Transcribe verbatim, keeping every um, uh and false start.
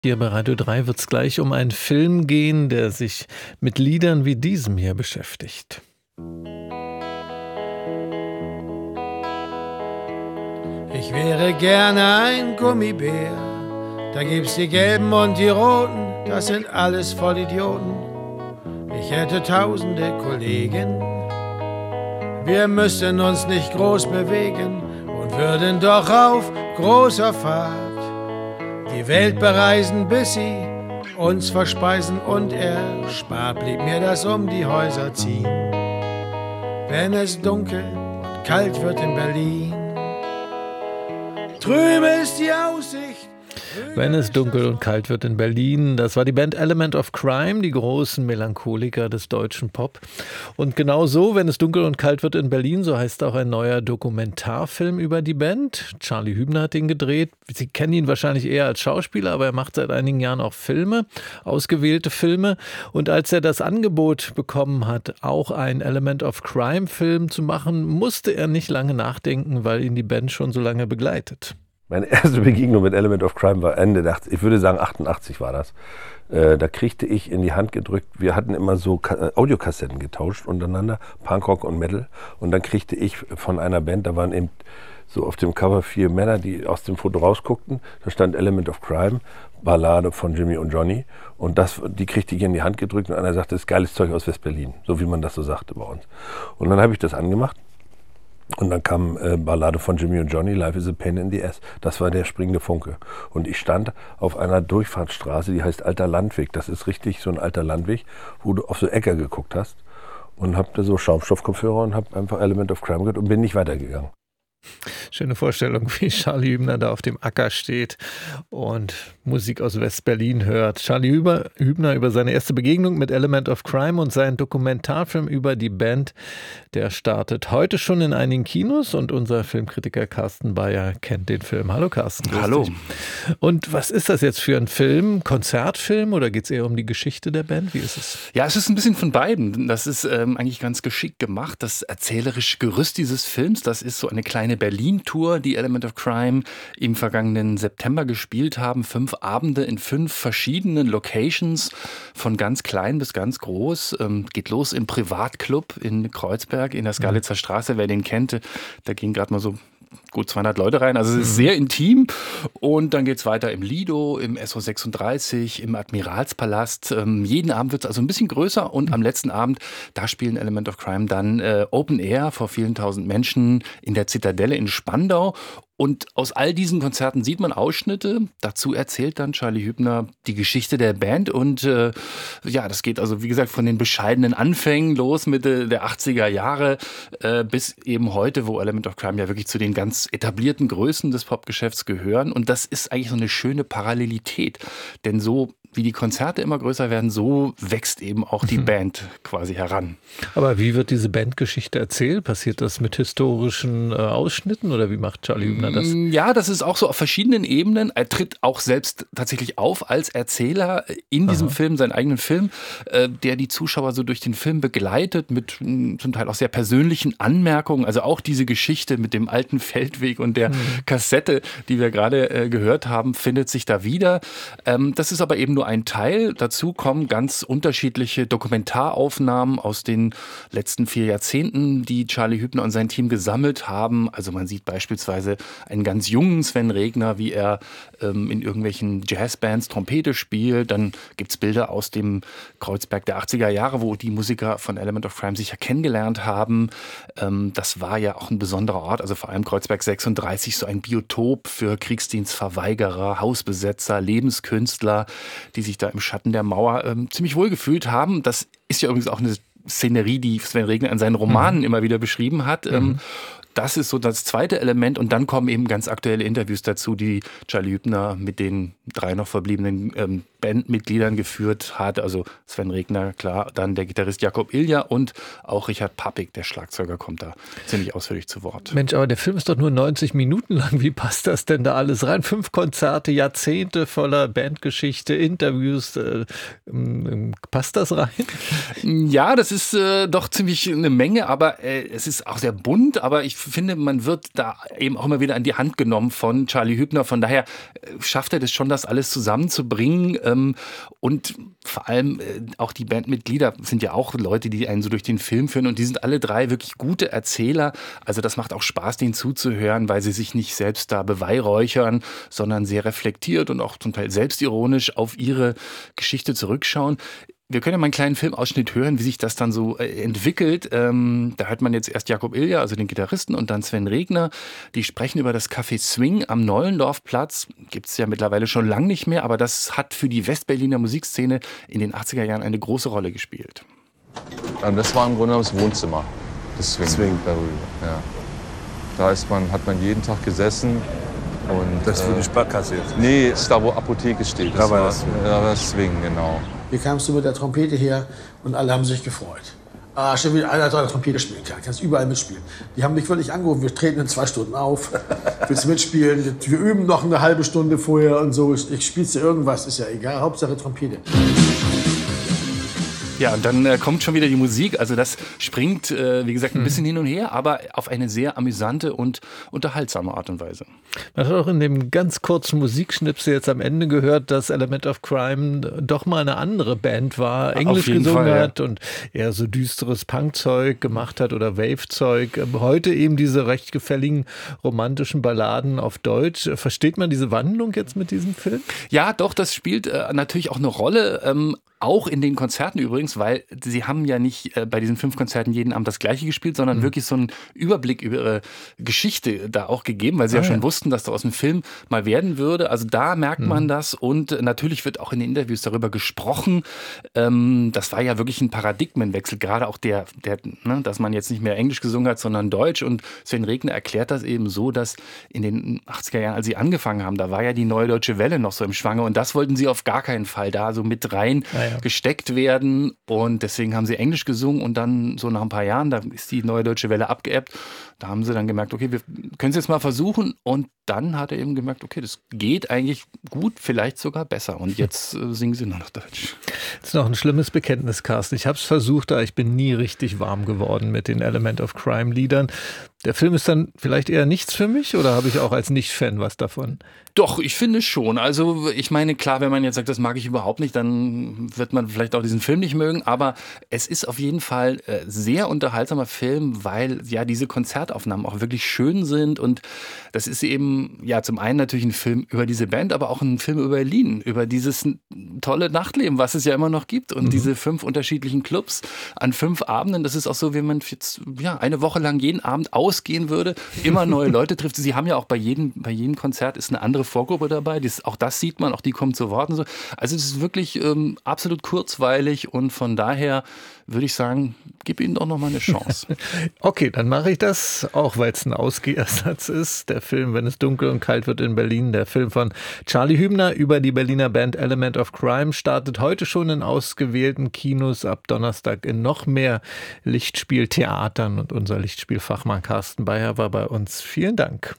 Hier bei Radio drei wird es gleich um einen Film gehen, der sich mit Liedern wie diesem hier beschäftigt. Ich wäre gerne ein Gummibär, da gibt's die Gelben und die Roten, das sind alles Vollidioten. Ich hätte tausende Kollegen, wir müssten uns nicht groß bewegen und würden doch auf großer Fahrt die Welt bereisen, bis sie uns verspeisen und erspart blieb mir das um die Häuser ziehen. Wenn es dunkel und kalt wird in Berlin, trübe ist die Aussicht. Wenn es dunkel und kalt wird in Berlin, das war die Band Element of Crime, die großen Melancholiker des deutschen Pop. Und genau so, wenn es dunkel und kalt wird in Berlin, so heißt auch ein neuer Dokumentarfilm über die Band. Charlie Hübner hat ihn gedreht. Sie kennen ihn wahrscheinlich eher als Schauspieler, aber er macht seit einigen Jahren auch Filme, ausgewählte Filme. Und als er das Angebot bekommen hat, auch einen Element of Crime-Film zu machen, musste er nicht lange nachdenken, weil ihn die Band schon so lange begleitet. Meine erste Begegnung mit Element of Crime war Ende, ich würde sagen achtundachtzig war das. Äh, da kriegte ich in die Hand gedrückt, wir hatten immer so Ka- Audiokassetten getauscht untereinander, Punkrock und Metal. Und dann kriegte ich von einer Band, da waren eben so auf dem Cover vier Männer, die aus dem Foto rausguckten. Da stand Element of Crime, Ballade von Jimmy und Johnny. Und das, die kriegte ich in die Hand gedrückt und einer sagte, das ist geiles Zeug aus West-Berlin, so wie man das so sagte bei uns. Und dann habe ich das angemacht. Und dann kam äh, Ballade von Jimmy und Johnny, Life is a Pain in the Ass. Das war der springende Funke. Und ich stand auf einer Durchfahrtsstraße, die heißt Alter Landweg. Das ist richtig so ein alter Landweg, wo du auf so Äcker geguckt hast. Und hab da so Schaumstoffkopfhörer und hab einfach Element of Crime gehört und bin nicht weitergegangen. Schöne Vorstellung, wie Charlie Hübner da auf dem Acker steht und Musik aus West-Berlin hört. Charlie Hübner über seine erste Begegnung mit Element of Crime und seinen Dokumentarfilm über die Band, der startet heute schon in einigen Kinos und unser Filmkritiker Carsten Bayer kennt den Film. Hallo Carsten. Hallo. Dich. Und was ist das jetzt für ein Film? Konzertfilm oder geht es eher um die Geschichte der Band? Wie ist es? Ja, es ist ein bisschen von beiden. Das ist ähm, eigentlich ganz geschickt gemacht. Das erzählerische Gerüst dieses Films, das ist so eine kleine Berlin-Tour, die Element of Crime im vergangenen September gespielt haben. Fünf Abende in fünf verschiedenen Locations, von ganz klein bis ganz groß. Ähm, geht los im Privatclub in Kreuzberg in der Skalitzer Straße. Wer den kennt, da gehen gerade mal so gut zweihundert Leute rein, also es ist sehr intim. Und dann geht es weiter im Lido, im S O sechsunddreißig, im Admiralspalast. Ähm, jeden Abend wird es also ein bisschen größer und am letzten Abend, da spielen Element of Crime dann äh, Open Air vor vielen tausend Menschen in der Zitadelle in Spandau. Und aus all diesen Konzerten sieht man Ausschnitte. Dazu erzählt dann Charlie Hübner die Geschichte der Band. Und äh, ja, das geht also, wie gesagt, von den bescheidenen Anfängen los, Mitte der achtziger Jahre, äh, bis eben heute, wo Element of Crime ja wirklich zu den ganz etablierten Größen des Popgeschäfts gehören. Und das ist eigentlich so eine schöne Parallelität. Denn so wie die Konzerte immer größer werden, so wächst eben auch die mhm. Band quasi heran. Aber wie wird diese Bandgeschichte erzählt? Passiert das mit historischen äh, Ausschnitten oder wie macht Charlie Hübner das? Ja, das ist auch so auf verschiedenen Ebenen. Er tritt auch selbst tatsächlich auf als Erzähler in diesem Aha. Film, seinen eigenen Film, äh, der die Zuschauer so durch den Film begleitet mit mh, zum Teil auch sehr persönlichen Anmerkungen. Also auch diese Geschichte mit dem alten Feldweg und der mhm. Kassette, die wir gerade äh, gehört haben, findet sich da wieder. Ähm, das ist aber eben nur ein Teil. Dazu kommen ganz unterschiedliche Dokumentaraufnahmen aus den letzten vier Jahrzehnten, die Charlie Hübner und sein Team gesammelt haben. Also man sieht beispielsweise einen ganz jungen Sven Regner, wie er ähm, in irgendwelchen Jazzbands Trompete spielt. Dann gibt es Bilder aus dem Kreuzberg der achtziger Jahre, wo die Musiker von Element of Crime sich ja kennengelernt haben. Ähm, das war ja auch ein besonderer Ort, also vor allem Kreuzberg sechsunddreißig, so ein Biotop für Kriegsdienstverweigerer, Hausbesetzer, Lebenskünstler, die sich da im Schatten der Mauer ähm, ziemlich wohl gefühlt haben. Das ist ja übrigens auch eine Szenerie, die Sven Regner in seinen Romanen mhm. immer wieder beschrieben hat. Mhm. Ähm, Das ist so das zweite Element und dann kommen eben ganz aktuelle Interviews dazu, die Charlie Hübner mit den drei noch verbliebenen ähm, Bandmitgliedern geführt hat. Also Sven Regner, klar, dann der Gitarrist Jakob Ilja und auch Richard Pappig, der Schlagzeuger, kommt da ziemlich ausführlich zu Wort. Mensch, aber der Film ist doch nur neunzig Minuten lang. Wie passt das denn da alles rein? Fünf Konzerte, Jahrzehnte voller Bandgeschichte, Interviews. Äh, äh, passt das rein? Ja, das ist äh, doch ziemlich eine Menge, aber äh, es ist auch sehr bunt. Aber ich finde, man wird da eben auch immer wieder an die Hand genommen von Charlie Hübner. Von daher äh, schafft er das schon, das alles zusammenzubringen. Ähm, und vor allem äh, auch die Bandmitglieder sind ja auch Leute, die einen so durch den Film führen. Und die sind alle drei wirklich gute Erzähler. Also das macht auch Spaß, denen zuzuhören, weil sie sich nicht selbst da beweihräuchern, sondern sehr reflektiert und auch zum Teil selbstironisch auf ihre Geschichte zurückschauen. Wir können ja mal einen kleinen Filmausschnitt hören, wie sich das dann so äh, entwickelt. Ähm, da hört man jetzt erst Jakob Ilja, also den Gitarristen, und dann Sven Regner. Die sprechen über das Café Swing am Nollendorfplatz. Gibt es ja mittlerweile schon lange nicht mehr, aber das hat für die Westberliner Musikszene in den achtziger Jahren eine große Rolle gespielt. Also das war im Grunde das Wohnzimmer des Swing, Swing. darüber. Ja. Da ist man, hat man jeden Tag gesessen. Und, Das ist für äh, die Sparkasse jetzt. Nee, ist da, wo Apotheke steht. Da war war das Swing. Da war das Swing, genau. Hier kamst du mit der Trompete her und alle haben sich gefreut. Ah, schon wieder einer, der Trompete spielen kann. Kannst überall mitspielen. Die haben mich wirklich angerufen, wir treten in zwei Stunden auf. Willst du mitspielen? Wir üben noch eine halbe Stunde vorher und so. Ich, ich spielst du irgendwas, ist ja egal. Hauptsache Trompete. Ja, und dann äh, kommt schon wieder die Musik. Also das springt, äh, wie gesagt, ein bisschen hin und her, aber auf eine sehr amüsante und unterhaltsame Art und Weise. Man hat auch in dem ganz kurzen Musikschnipsel jetzt am Ende gehört, dass Element of Crime doch mal eine andere Band war, Englisch jeden gesungen Fall, ja. hat und eher so düsteres Punkzeug gemacht hat oder Wave-Zeug. Heute eben diese recht gefälligen romantischen Balladen auf Deutsch. Versteht man diese Wandlung jetzt mit diesem Film? Ja, doch, das spielt äh, natürlich auch eine Rolle. Ähm, Auch in den Konzerten übrigens, weil sie haben ja nicht äh, bei diesen fünf Konzerten jeden Abend das Gleiche gespielt, sondern mhm. wirklich so einen Überblick über ihre Geschichte da auch gegeben, weil sie ah, ja schon ja. wussten, dass daraus ein Film mal werden würde. Also da merkt mhm. man das und natürlich wird auch in den Interviews darüber gesprochen. Ähm, das war ja wirklich ein Paradigmenwechsel, gerade auch der, der ne, dass man jetzt nicht mehr Englisch gesungen hat, sondern Deutsch. Und Sven Regner erklärt das eben so, dass in den achtziger Jahren, als sie angefangen haben, da war ja die Neue Deutsche Welle noch so im Schwange und das wollten sie auf gar keinen Fall da so mit rein ah, ja. gesteckt werden und deswegen haben sie Englisch gesungen und dann so nach ein paar Jahren, da ist die Neue Deutsche Welle abgeebbt, da haben sie dann gemerkt, okay, wir können es jetzt mal versuchen und dann hat er eben gemerkt, okay, das geht eigentlich gut, vielleicht sogar besser und jetzt äh, singen sie nur noch Deutsch. Das ist noch ein schlimmes Bekenntnis, Carsten. Ich habe es versucht, aber ich bin nie richtig warm geworden mit den Element of Crime Liedern. Der Film ist dann vielleicht eher nichts für mich oder habe ich auch als Nicht-Fan was davon? Doch, ich finde schon. Also ich meine, klar, wenn man jetzt sagt, das mag ich überhaupt nicht, dann wird man vielleicht auch diesen Film nicht mögen. Aber es ist auf jeden Fall äh, sehr unterhaltsamer Film, weil ja diese Konzertaufnahmen auch wirklich schön sind. Und das ist eben ja zum einen natürlich ein Film über diese Band, aber auch ein Film über Berlin, über dieses tolle Nachtleben, was es ja immer noch gibt. Und mhm. diese fünf unterschiedlichen Clubs an fünf Abenden, das ist auch so, wie man jetzt ja eine Woche lang jeden Abend ausgehen würde, immer neue Leute trifft. Sie haben ja auch bei jedem, bei jedem Konzert ist eine andere Vorgruppe dabei. Das, auch das sieht man, auch die kommen zu Wort und so. Also es ist wirklich ähm, absolut kurzweilig und von daher würde ich sagen, gib ihnen doch noch mal eine Chance. Okay, dann mache ich das, auch weil es ein Ausgehersatz ist. Der Film, wenn es dunkel und kalt wird in Berlin, der Film von Charlie Hübner über die Berliner Band Element of Crime startet heute schon in ausgewählten Kinos, ab Donnerstag in noch mehr Lichtspieltheatern und unser Lichtspielfachmann Carsten Beyer war bei uns. Vielen Dank.